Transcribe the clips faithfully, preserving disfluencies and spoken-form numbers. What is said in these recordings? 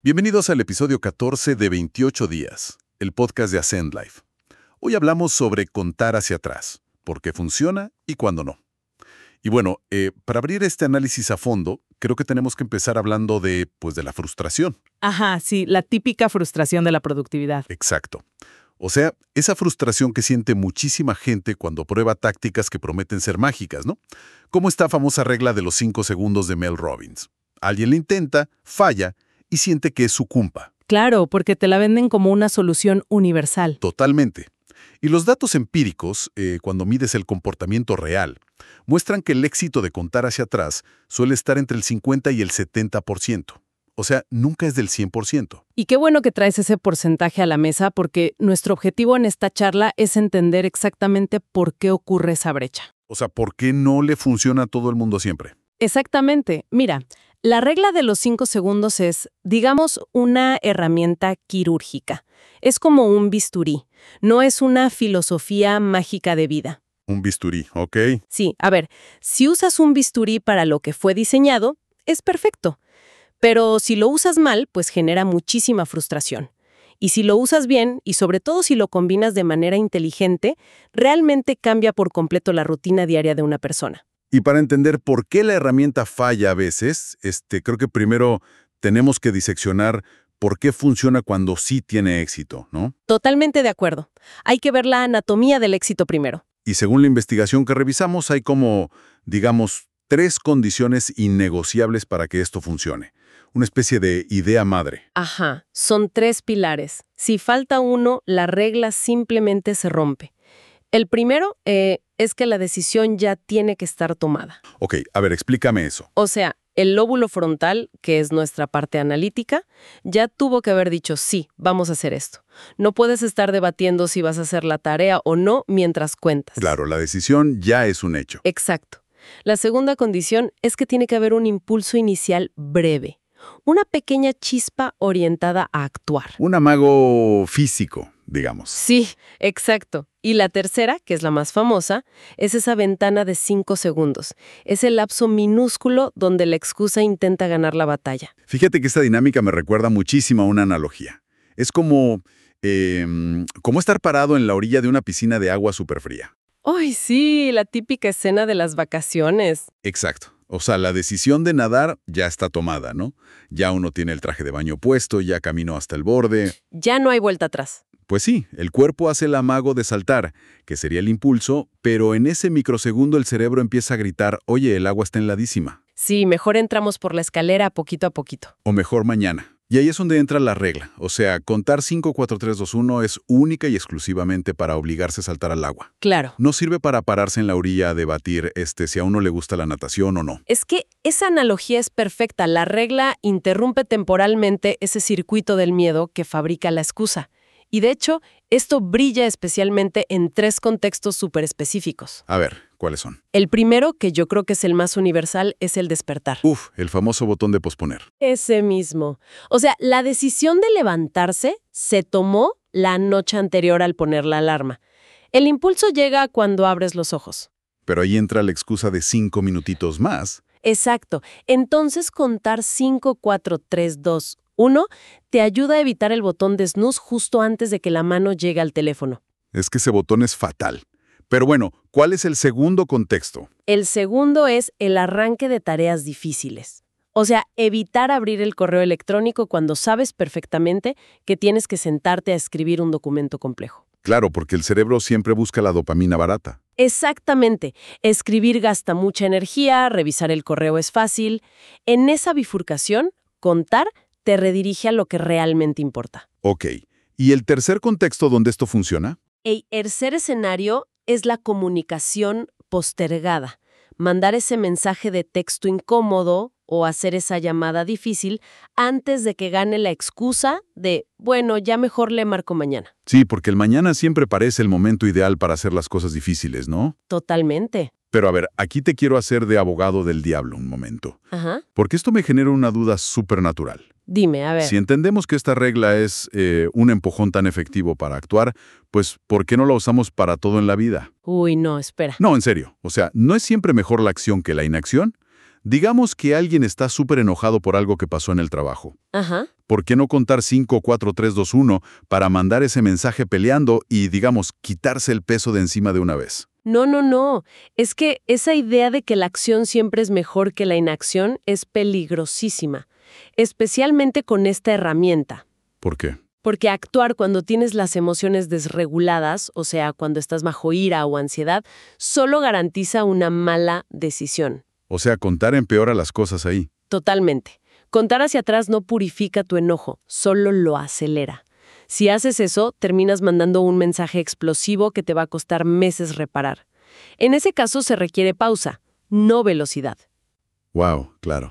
Bienvenidos al episodio catorce de veintiocho días, el podcast de Ascend Life. Hoy hablamos sobre contar hacia atrás, por qué funciona y cuándo no. Y bueno, eh, para abrir este análisis a fondo, creo que tenemos que empezar hablando de, pues, de la frustración. Ajá, sí, la típica frustración de la productividad. Exacto. O sea, esa frustración que siente muchísima gente cuando prueba tácticas que prometen ser mágicas, ¿no? Como esta famosa regla de los cinco segundos de Mel Robbins. Alguien la intenta, falla y siente que es su culpa. Claro, porque te la venden como una solución universal. Totalmente. Y los datos empíricos, eh, cuando mides el comportamiento real, muestran que el éxito de contar hacia atrás suele estar entre el cincuenta y el setenta por ciento. O sea, nunca es del cien por ciento. Y qué bueno que traes ese porcentaje a la mesa, porque nuestro objetivo en esta charla es entender exactamente por qué ocurre esa brecha. O sea, ¿por qué no le funciona a todo el mundo siempre? Exactamente. Mira, la regla de los cinco segundos es, digamos, una herramienta quirúrgica. Es como un bisturí. No es una filosofía mágica de vida. Un bisturí, ¿ok? Sí, a ver, si usas un bisturí para lo que fue diseñado, es perfecto. Pero si lo usas mal, pues genera muchísima frustración. Y si lo usas bien, y sobre todo si lo combinas de manera inteligente, realmente cambia por completo la rutina diaria de una persona. Y para entender por qué la herramienta falla a veces, este, creo que primero tenemos que diseccionar por qué funciona cuando sí tiene éxito, ¿no? Totalmente de acuerdo. Hay que ver la anatomía del éxito primero. Y según la investigación que revisamos, hay como, digamos, tres condiciones innegociables para que esto funcione. Una especie de idea madre. Ajá, son tres pilares. Si falta uno, la regla simplemente se rompe. El primero eh, es que la decisión ya tiene que estar tomada. Ok, a ver, explícame eso. O sea, el lóbulo frontal, que es nuestra parte analítica, ya tuvo que haber dicho, sí, vamos a hacer esto. No puedes estar debatiendo si vas a hacer la tarea o no mientras cuentas. Claro, la decisión ya es un hecho. Exacto. La segunda condición es que tiene que haber un impulso inicial breve. Una pequeña chispa orientada a actuar. Un amago físico, digamos. Sí, exacto. Y la tercera, que es la más famosa, es esa ventana de cinco segundos. Es el lapso minúsculo donde la excusa intenta ganar la batalla. Fíjate que esta dinámica me recuerda muchísimo a una analogía. Es como, eh, como estar parado en la orilla de una piscina de agua súper fría. ¡Ay, sí! La típica escena de las vacaciones. Exacto. O sea, la decisión de nadar ya está tomada, ¿no? Ya uno tiene el traje de baño puesto, ya caminó hasta el borde. Ya no hay vuelta atrás. Pues sí, el cuerpo hace el amago de saltar, que sería el impulso, pero en ese microsegundo el cerebro empieza a gritar, oye, el agua está heladísima. Sí, mejor entramos por la escalera poquito a poquito. O mejor mañana. Y ahí es donde entra la regla. O sea, contar cinco, cuatro, tres, dos, uno es única y exclusivamente para obligarse a saltar al agua. Claro. No sirve para pararse en la orilla a debatir este, si a uno le gusta la natación o no. Es que esa analogía es perfecta. La regla interrumpe temporalmente ese circuito del miedo que fabrica la excusa. Y de hecho, esto brilla especialmente en tres contextos súper específicos. A ver, ¿cuáles son? El primero, que yo creo que es el más universal, es el despertar. Uf, el famoso botón de posponer. Ese mismo. O sea, la decisión de levantarse se tomó la noche anterior al poner la alarma. El impulso llega cuando abres los ojos. Pero ahí entra la excusa de cinco minutitos más. Exacto. Entonces contar cinco, cuatro, tres, dos, uno te ayuda a evitar el botón de snooze justo antes de que la mano llegue al teléfono. Es que ese botón es fatal. Pero bueno, ¿cuál es el segundo contexto? El segundo es el arranque de tareas difíciles. O sea, evitar abrir el correo electrónico cuando sabes perfectamente que tienes que sentarte a escribir un documento complejo. Claro, porque el cerebro siempre busca la dopamina barata. Exactamente. Escribir gasta mucha energía, revisar el correo es fácil. En esa bifurcación, contar te redirige a lo que realmente importa. Ok. ¿Y el tercer contexto donde esto funciona? El tercer escenario es la comunicación postergada. Mandar ese mensaje de texto incómodo o hacer esa llamada difícil antes de que gane la excusa de, bueno, ya mejor le marco mañana. Sí, porque el mañana siempre parece el momento ideal para hacer las cosas difíciles, ¿no? Totalmente. Pero a ver, aquí te quiero hacer de abogado del diablo un momento. Ajá. Porque esto me genera una duda supernatural. Dime, a ver. Si entendemos que esta regla es eh, un empujón tan efectivo para actuar, pues ¿por qué no la usamos para todo en la vida? Uy, no, espera. No, en serio. O sea, ¿no es siempre mejor la acción que la inacción? Digamos que alguien está súper enojado por algo que pasó en el trabajo. Ajá. ¿Por qué no contar cinco, cuatro, tres, dos, uno para mandar ese mensaje peleando y, digamos, quitarse el peso de encima de una vez? No, no, no. Es que esa idea de que la acción siempre es mejor que la inacción es peligrosísima, especialmente con esta herramienta. ¿Por qué? Porque actuar cuando tienes las emociones desreguladas, o sea, cuando estás bajo ira o ansiedad, solo garantiza una mala decisión. O sea, contar empeora las cosas ahí. Totalmente. Contar hacia atrás no purifica tu enojo, solo lo acelera. Si haces eso, terminas mandando un mensaje explosivo que te va a costar meses reparar. En ese caso se requiere pausa, no velocidad. Wow, claro.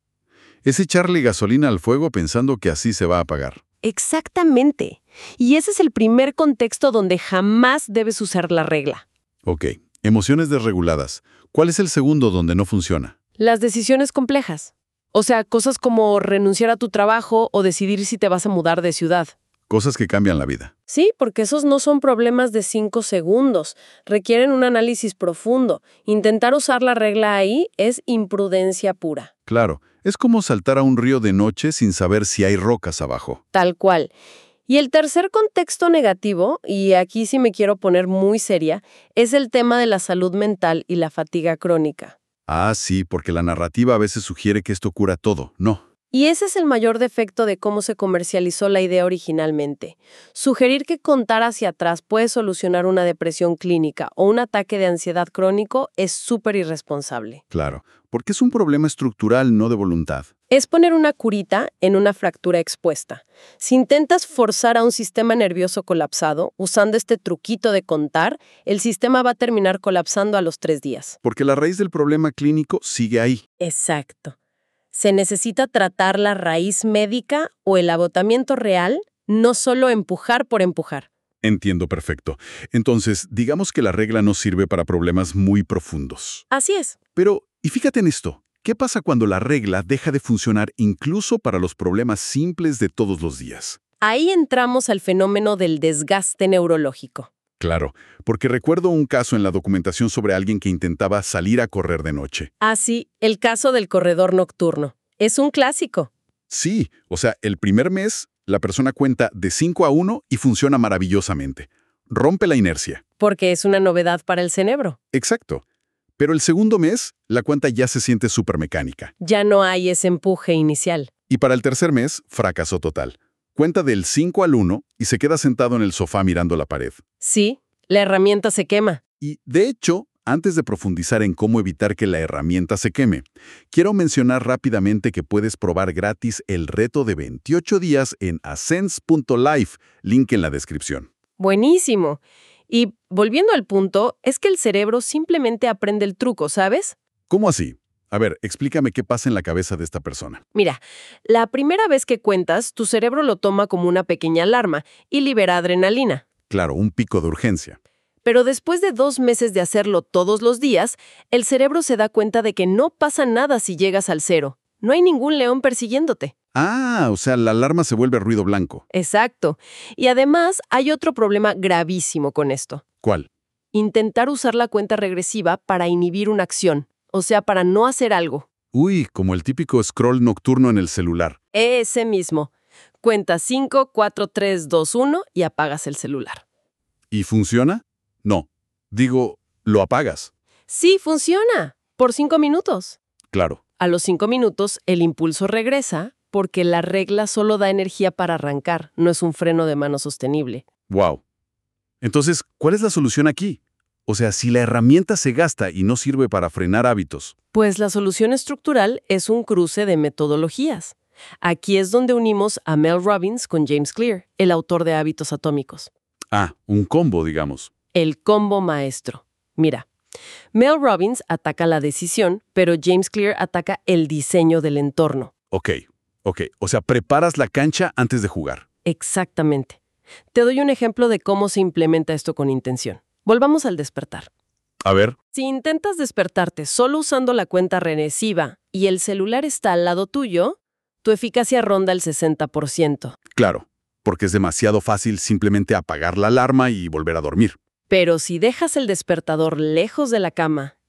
Es echarle gasolina al fuego pensando que así se va a apagar. Exactamente. Y ese es el primer contexto donde jamás debes usar la regla. Ok, emociones desreguladas. ¿Cuál es el segundo donde no funciona? Las decisiones complejas. O sea, cosas como renunciar a tu trabajo o decidir si te vas a mudar de ciudad. Cosas que cambian la vida. Sí, porque esos no son problemas de cinco segundos. Requieren un análisis profundo. Intentar usar la regla ahí es imprudencia pura. Claro, es como saltar a un río de noche sin saber si hay rocas abajo. Tal cual. Y el tercer contexto negativo, y aquí sí me quiero poner muy seria, es el tema de la salud mental y la fatiga crónica. Ah, sí, porque la narrativa a veces sugiere que esto cura todo. No. Y ese es el mayor defecto de cómo se comercializó la idea originalmente. Sugerir que contar hacia atrás puede solucionar una depresión clínica o un ataque de ansiedad crónico es súper irresponsable. Claro, porque es un problema estructural, no de voluntad. Es poner una curita en una fractura expuesta. Si intentas forzar a un sistema nervioso colapsado, usando este truquito de contar, el sistema va a terminar colapsando a los tres días. Porque la raíz del problema clínico sigue ahí. Exacto. Se necesita tratar la raíz médica o el agotamiento real, no solo empujar por empujar. Entiendo perfecto. Entonces, digamos que la regla no sirve para problemas muy profundos. Así es. Pero, y fíjate en esto, ¿qué pasa cuando la regla deja de funcionar incluso para los problemas simples de todos los días? Ahí entramos al fenómeno del desgaste neurológico. Claro, porque recuerdo un caso en la documentación sobre alguien que intentaba salir a correr de noche. Ah, sí, el caso del corredor nocturno. Es un clásico. Sí, o sea, el primer mes la persona cuenta de cinco a uno y funciona maravillosamente. Rompe la inercia. Porque es una novedad para el cerebro. Exacto. Pero el segundo mes, la cuenta ya se siente súper mecánica. Ya no hay ese empuje inicial. Y para el tercer mes, fracaso total. Cuenta del cinco al uno y se queda sentado en el sofá mirando la pared. Sí, la herramienta se quema. Y, de hecho, antes de profundizar en cómo evitar que la herramienta se queme, quiero mencionar rápidamente que puedes probar gratis el reto de veintiocho días en ascens punto life, link en la descripción. Buenísimo. Y volviendo al punto, es que el cerebro simplemente aprende el truco, ¿sabes? ¿Cómo así? A ver, explícame qué pasa en la cabeza de esta persona. Mira, la primera vez que cuentas, tu cerebro lo toma como una pequeña alarma y libera adrenalina. Claro, un pico de urgencia. Pero después de dos meses de hacerlo todos los días, el cerebro se da cuenta de que no pasa nada si llegas al cero. No hay ningún león persiguiéndote. Ah, o sea, la alarma se vuelve ruido blanco. Exacto. Y además hay otro problema gravísimo con esto. ¿Cuál? Intentar usar la cuenta regresiva para inhibir una acción, o sea, para no hacer algo. Uy, como el típico scroll nocturno en el celular. Ese mismo. Cuenta cinco, cuatro, tres, dos, uno y apagas el celular. ¿Y funciona? No. Digo, lo apagas. Sí, funciona. Por cinco minutos. Claro. A los cinco minutos, el impulso regresa porque la regla solo da energía para arrancar, no es un freno de mano sostenible. Wow. Entonces, ¿cuál es la solución aquí? O sea, si la herramienta se gasta y no sirve para frenar hábitos. Pues la solución estructural es un cruce de metodologías. Aquí es donde unimos a Mel Robbins con James Clear, el autor de Hábitos Atómicos. Ah, un combo, digamos. El combo maestro. Mira, Mel Robbins ataca la decisión, pero James Clear ataca el diseño del entorno. Ok, ok. O sea, preparas la cancha antes de jugar. Exactamente. Te doy un ejemplo de cómo se implementa esto con intención. Volvamos al despertar. A ver. Si intentas despertarte solo usando la cuenta regresiva y el celular está al lado tuyo, tu eficacia ronda el sesenta por ciento. Claro, porque es demasiado fácil simplemente apagar la alarma y volver a dormir. Pero si dejas el despertador lejos de la cama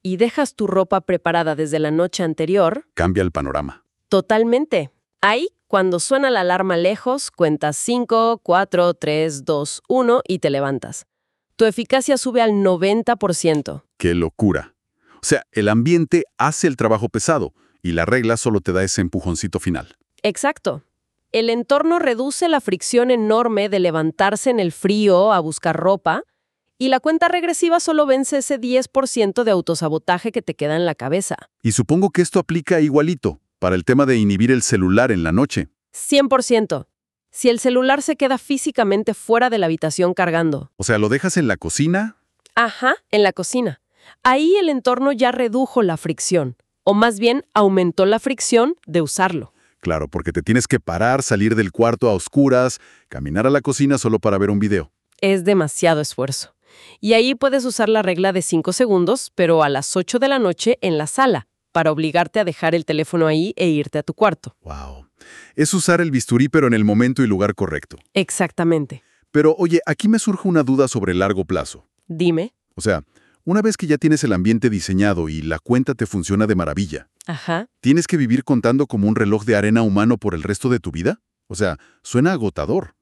y dejas tu ropa preparada desde la noche anterior, Cambia el panorama. totalmente. Ahí, cuando suena la alarma lejos, cuentas cinco, cuatro, tres, dos, uno y te levantas. Tu eficacia sube al noventa por ciento. ¡Qué locura! O sea, el ambiente hace el trabajo pesado y la regla solo te da ese empujoncito final. Exacto. El entorno reduce la fricción enorme de levantarse en el frío a buscar ropa y la cuenta regresiva solo vence ese diez por ciento de autosabotaje que te queda en la cabeza. Y supongo que esto aplica igualito para el tema de inhibir el celular en la noche. cien por ciento. Si el celular se queda físicamente fuera de la habitación cargando. O sea, lo dejas en la cocina. Ajá, en la cocina. Ahí el entorno ya redujo la fricción, o más bien aumentó la fricción de usarlo. Claro, porque te tienes que parar, salir del cuarto a oscuras, caminar a la cocina solo para ver un video. Es demasiado esfuerzo. Y ahí puedes usar la regla de cinco segundos, pero a las ocho de la noche en la sala, para obligarte a dejar el teléfono ahí e irte a tu cuarto. Wow. Es usar el bisturí pero en el momento y lugar correcto. Exactamente. Pero oye, aquí me surge una duda sobre el largo plazo. Dime. O sea, una vez que ya tienes el ambiente diseñado y la cuenta te funciona de maravilla, Ajá. ¿tienes que vivir contando como un reloj de arena humano por el resto de tu vida? O sea, suena agotador.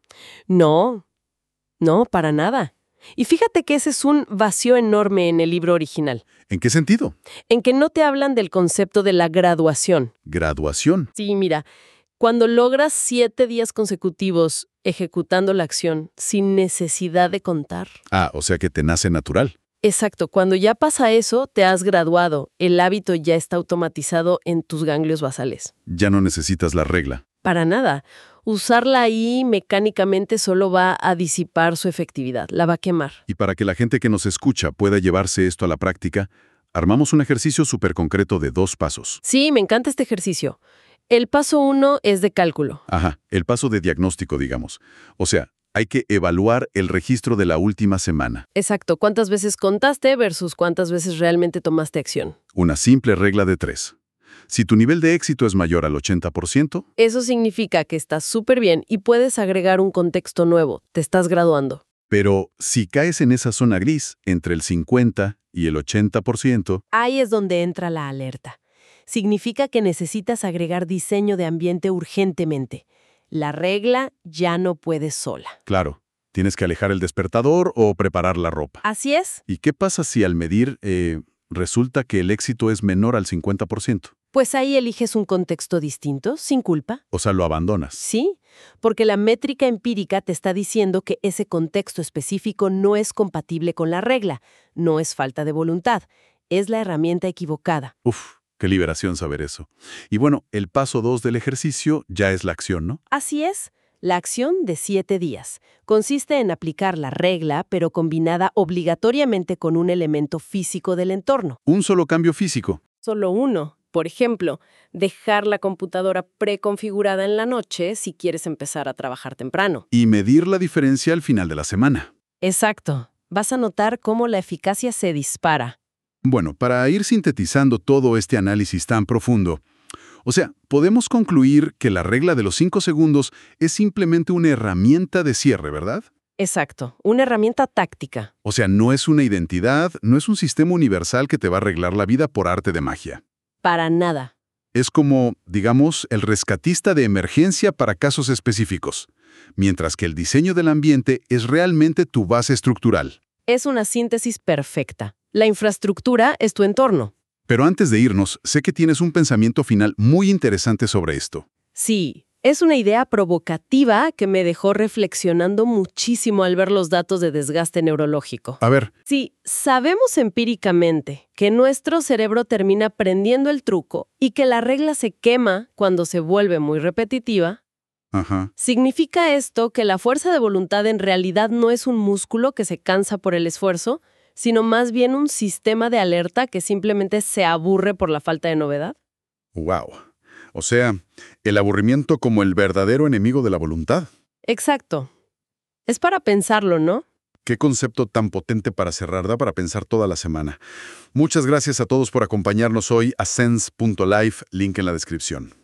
No, no, para nada. Y fíjate que ese es un vacío enorme en el libro original, ¿En qué sentido? en que no te hablan del concepto de la graduación. Graduación. Sí, mira, cuando logras siete días consecutivos ejecutando la acción sin necesidad de contar. Ah, o sea que te nace natural. Exacto, cuando ya pasa eso, te has graduado, el hábito ya está automatizado en tus ganglios basales. Ya no necesitas la regla. Para nada. Usarla ahí mecánicamente solo va a disipar su efectividad, la va a quemar. Y para que la gente que nos escucha pueda llevarse esto a la práctica, armamos un ejercicio súper concreto de dos pasos. Sí, me encanta este ejercicio. El paso uno es de cálculo. Ajá, el paso de diagnóstico, digamos. O sea, hay que evaluar el registro de la última semana. Exacto, cuántas veces contaste versus cuántas veces realmente tomaste acción. Una simple regla de tres. Si tu nivel de éxito es mayor al ochenta por ciento, Eso significa que estás súper bien y puedes agregar un contexto nuevo. Te estás graduando. pero si caes en esa zona gris, entre el cincuenta y el ochenta por ciento, Ahí es donde entra la alerta. Significa que necesitas agregar diseño de ambiente urgentemente. La regla ya no puede sola. claro, tienes que alejar el despertador o preparar la ropa. Así es. ¿Y qué pasa si al medir eh, resulta que el éxito es menor al cincuenta por ciento? Pues ahí eliges un contexto distinto, sin culpa. O sea, lo abandonas. Sí, porque la métrica empírica te está diciendo que ese contexto específico no es compatible con la regla, no es falta de voluntad, es la herramienta equivocada. Uf, qué liberación saber eso. Y bueno, el paso dos del ejercicio ya es la acción, ¿no? Así es, la acción de siete días consiste en aplicar la regla, pero combinada obligatoriamente con un elemento físico del entorno. Un solo cambio físico. Solo uno. Por ejemplo, dejar la computadora preconfigurada en la noche si quieres empezar a trabajar temprano. Y medir la diferencia al final de la semana. Exacto. Vas a notar cómo la eficacia se dispara. Bueno, para ir sintetizando todo este análisis tan profundo, o sea, podemos concluir que la regla de los cinco segundos es simplemente una herramienta de cierre, ¿verdad? Exacto. Una herramienta táctica. O sea, no es una identidad, no es un sistema universal que te va a arreglar la vida por arte de magia. Para nada. Es como, digamos, el rescatista de emergencia para casos específicos, mientras que el diseño del ambiente es realmente tu base estructural. Es una síntesis perfecta. La infraestructura es tu entorno. Pero antes de irnos, sé que tienes un pensamiento final muy interesante sobre esto. Sí, es una idea provocativa que me dejó reflexionando muchísimo al ver los datos de desgaste neurológico. A ver, Sí, sabemos empíricamente que nuestro cerebro termina aprendiendo el truco y que la regla se quema cuando se vuelve muy repetitiva. ajá, ¿Significa esto que la fuerza de voluntad en realidad no es un músculo que se cansa por el esfuerzo, sino más bien un sistema de alerta que simplemente se aburre por la falta de novedad? wow. O sea, el aburrimiento como el verdadero enemigo de la voluntad. Exacto. Es para pensarlo, ¿no? Qué concepto tan potente para cerrar, da para pensar toda la semana. Muchas gracias a todos por acompañarnos hoy a sense punto life, link en la descripción.